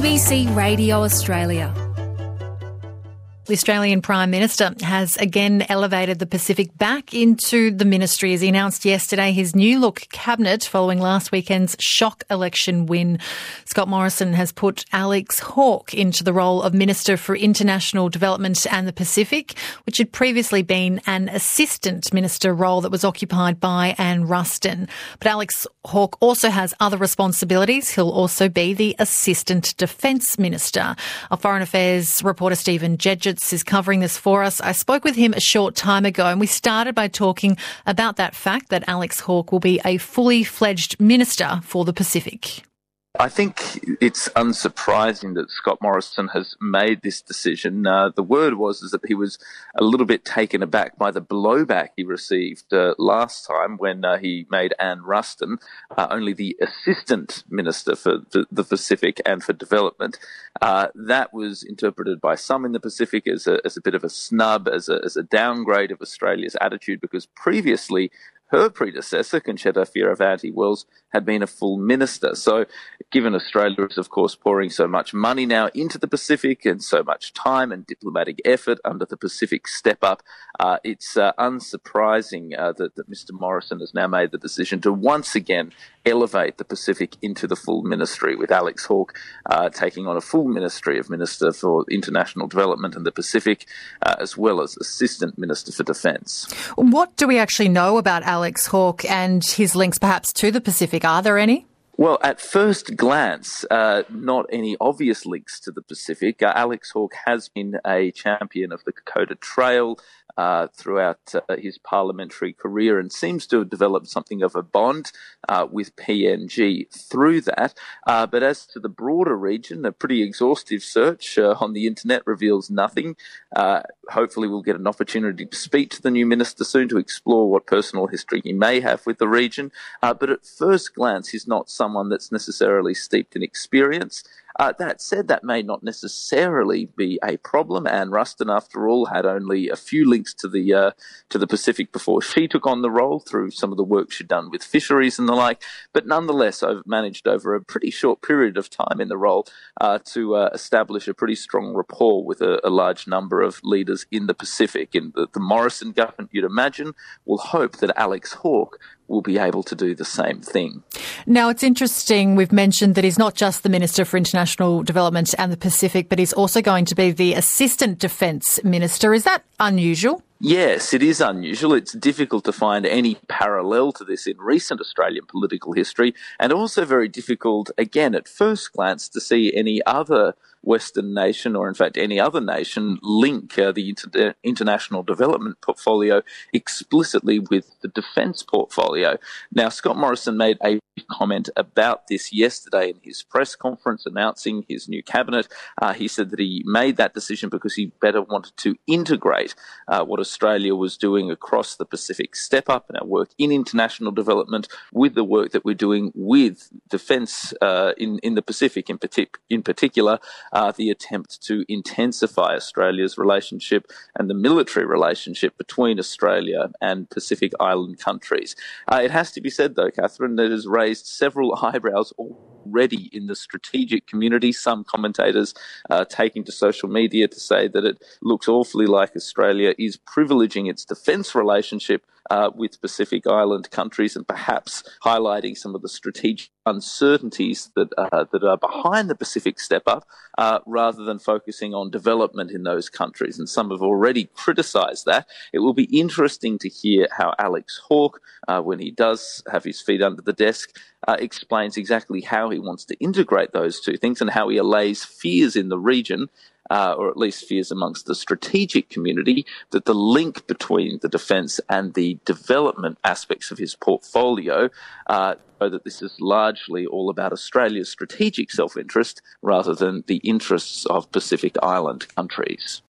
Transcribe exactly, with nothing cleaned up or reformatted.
B C Radio Australia. The Australian Prime Minister has again elevated the Pacific back into the ministry as he announced yesterday his new look cabinet following last weekend's shock election win. Scott Morrison has put Alex Hawke into the role of Minister for International Development and the Pacific, which had previously been an assistant minister role that was occupied by Anne Ruston. But Alex Hawke also has other responsibilities. He'll also be the Assistant Defence Minister. Our Foreign Affairs reporter Stephen Jedgetts is covering this for us. I spoke with him a short time ago and we started by talking about that fact that Alex Hawke will be a fully fledged minister for the Pacific. I think it's unsurprising that Scott Morrison has made this decision. Uh, the word was is that he was a little bit taken aback by the blowback he received uh, last time when uh, he made Anne Ruston uh, only the Assistant Minister for the, the Pacific and for Development. Uh, that was interpreted by some in the Pacific as a, as a bit of a snub, as a, as a downgrade of Australia's attitude, because previously her predecessor, Concetta Fierravanti-Wells, had been a full minister. So given Australia is, of course, pouring so much money now into the Pacific and so much time and diplomatic effort under the Pacific step-up, uh, it's uh, unsurprising uh, that, that Mister Morrison has now made the decision to once again elevate the Pacific into the full ministry, with Alex Hawke uh, taking on a full ministry of Minister for International Development and the Pacific, uh, as well as Assistant Minister for Defence. What do we actually know about Alex Hawke and his links perhaps to the Pacific? Are there any? Well, at first glance, uh, not any obvious links to the Pacific. Uh, Alex Hawke has been a champion of the Kokoda Trail uh, throughout uh, his parliamentary career and seems to have developed something of a bond uh, with P N G through that. Uh, but as to the broader region, a pretty exhaustive search uh, on the internet reveals nothing. Uh, hopefully we'll get an opportunity to speak to the new minister soon to explore what personal history he may have with the region. Uh, but at first glance, he's not someone that's necessarily steeped in experience. Uh, that said, that may not necessarily be a problem. Anne Ruston, after all, had only a few links to the uh, to the Pacific before she took on the role through some of the work she'd done with fisheries and the like. But nonetheless, I've managed over a pretty short period of time in the role uh, to uh, establish a pretty strong rapport with a, a large number of leaders in the Pacific. In the, the Morrison government, you'd imagine, will hope that Alex Hawke will be able to do the same thing. Now, it's interesting, we've mentioned that he's not just the Minister for International Development and the Pacific, but he's also going to be the Assistant Defence Minister. Is that unusual? Yes, it is unusual. It's difficult to find any parallel to this in recent Australian political history, and also very difficult, again, at first glance, to see any other Western nation, or in fact any other nation, link uh, the inter- international development portfolio explicitly with the defence portfolio. Now, Scott Morrison made a comment about this yesterday in his press conference announcing his new cabinet. Uh, he said that he made that decision because he better wanted to integrate uh, what Australia was doing across the Pacific Step Up and our work in international development with the work that we're doing with defence uh, in, in the Pacific in, partic- in particular. Uh, the attempt to intensify Australia's relationship and the military relationship between Australia and Pacific Island countries. Uh, it has to be said, though, Catherine, that it has raised several eyebrows already in the strategic community, some commentators uh, taking to social media to say that it looks awfully like Australia is privileging its defence relationship Uh, with Pacific Island countries and perhaps highlighting some of the strategic uncertainties that uh, that are behind the Pacific Step Up uh, rather than focusing on development in those countries. And some have already criticised that. It will be interesting to hear how Alex Hawke, uh, when he does have his feet under the desk, uh, explains exactly how he wants to integrate those two things and how he allays fears in the region, Uh, or at least fears amongst the strategic community, that the link between the defence and the development aspects of his portfolio, uh, so that this is largely all about Australia's strategic self-interest rather than the interests of Pacific Island countries.